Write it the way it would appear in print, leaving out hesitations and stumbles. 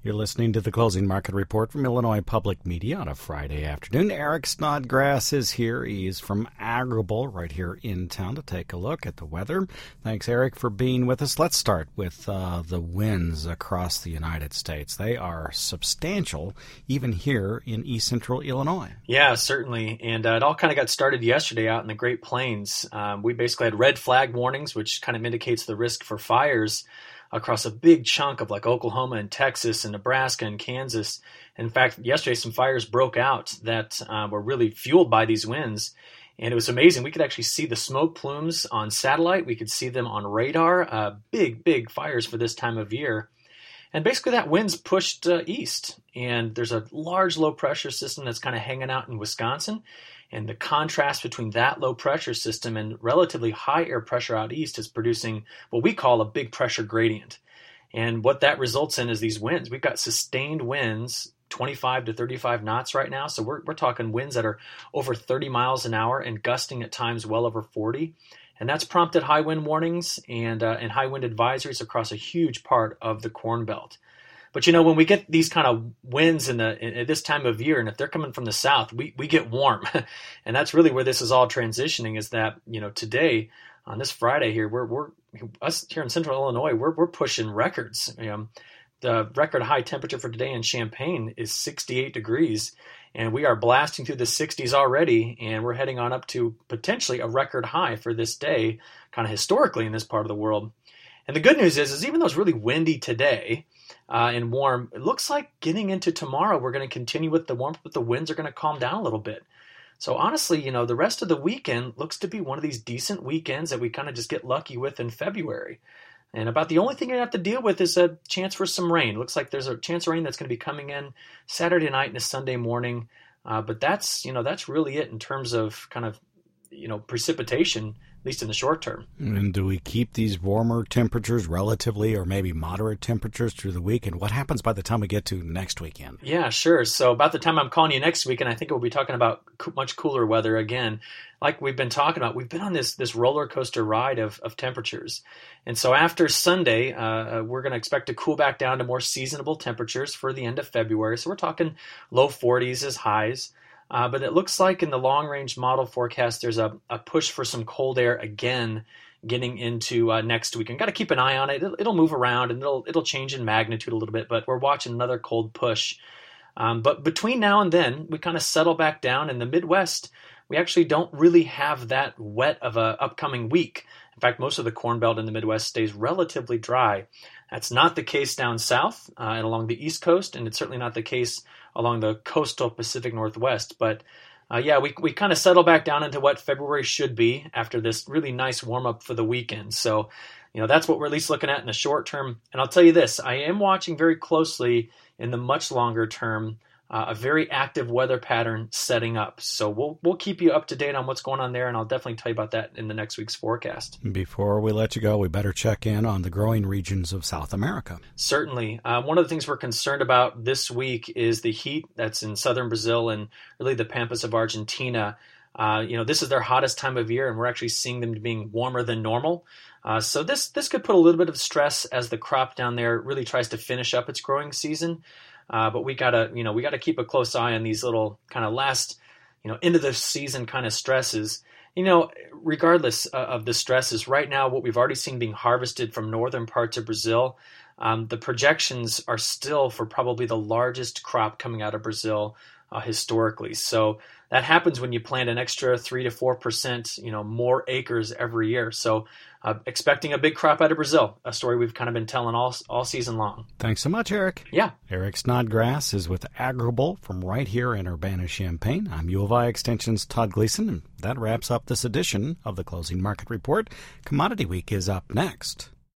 You're listening to the Closing Market Report from Illinois Public Media on a Friday afternoon. Eric Snodgrass is here. He's from Agrible right here in town to take a look at the weather. Thanks, Eric, for being with us. Let's start with the winds across the United States. They are substantial, even here in east central Illinois. Yeah, certainly. And it all kind of got started yesterday out in the Great Plains. We basically had red flag warnings, which kind of indicates the risk for fires across a big chunk of like Oklahoma and Texas and Nebraska and Kansas. In fact, yesterday some fires broke out that were really fueled by these winds. And it was amazing. We could actually see the smoke plumes on satellite. We could see them on radar. Big fires for this time of year. And basically that wind's pushed east. And there's a large low pressure system that's kind of hanging out in Wisconsin. And the contrast between that low pressure system and relatively high air pressure out east is producing what we call a big pressure gradient. And what that results in is these winds. We've got sustained winds, 25 to 35 knots right now. So we're talking winds that are over 30 miles an hour and gusting at times well over 40. And that's prompted high wind warnings and high wind advisories across a huge part of the Corn Belt. But, you know, when we get these kind of winds at this time of year, and if they're coming from the south, we get warm. And that's really where this is all transitioning, is that, you know, today on this Friday here, we're us here in central Illinois, we're pushing records. The record high temperature for today in Champaign is 68 degrees, and we are blasting through the 60s already, and we're heading on up to potentially a record high for this day, kind of historically in this part of the world. And the good news is even though it's really windy today, and warm, it looks like getting into tomorrow, we're going to continue with the warmth, but the winds are going to calm down a little bit. So honestly, you know, the rest of the weekend looks to be one of these decent weekends that we kind of just get lucky with in February. And about the only thing you have to deal with is a chance for some rain. It looks like there's a chance of rain that's going to be coming in Saturday night and a Sunday morning. But that's really it in terms of kind of, you know, precipitation, at least in the short term. And do we keep these warmer temperatures relatively, or maybe moderate temperatures through the week? And what happens by the time we get to next weekend? Yeah, sure. So about the time I'm calling you next weekend, I think we'll be talking about much cooler weather again. Like we've been talking about, we've been on this roller coaster ride of temperatures. And so after Sunday, we're going to expect to cool back down to more seasonable temperatures for the end of February. So we're talking low 40s as highs. But it looks like in the long-range model forecast, there's a push for some cold air again getting into next week. And got to keep an eye on it. It'll move around and it'll change in magnitude a little bit, but we're watching another cold push. But between now and then, we kind of settle back down. In the Midwest, we actually don't really have that wet of a upcoming week. In fact, most of the Corn Belt in the Midwest stays relatively dry. That's not the case down south and along the East Coast, and it's certainly not the case along the coastal Pacific Northwest. But we kind of settle back down into what February should be after this really nice warm-up for the weekend. So, you know, that's what we're at least looking at in the short term. And I'll tell you this, I am watching very closely in the much longer term a very active weather pattern setting up. So we'll keep you up to date on what's going on there, and I'll definitely tell you about that in the next week's forecast. Before we let you go, we better check in on the growing regions of South America. Certainly. One of the things we're concerned about this week is the heat that's in southern Brazil and really the pampas of Argentina. This is their hottest time of year, and we're actually seeing them being warmer than normal. So this could put a little bit of stress as the crop down there really tries to finish up its growing season. But we gotta keep a close eye on these little kind of last, end of the season kind of stresses. Regardless of the stresses, right now what we've already seen being harvested from northern parts of Brazil, the projections are still for probably the largest crop coming out of Brazil historically. So that happens when you plant an extra 3 to 4%, more acres every year. So expecting a big crop out of Brazil, a story we've kind of been telling all season long. Thanks so much, Eric. Yeah. Eric Snodgrass is with Agrible from right here in Urbana-Champaign. I'm U of I Extension's Todd Gleason, and that wraps up this edition of the Closing Market Report. Commodity Week is up next.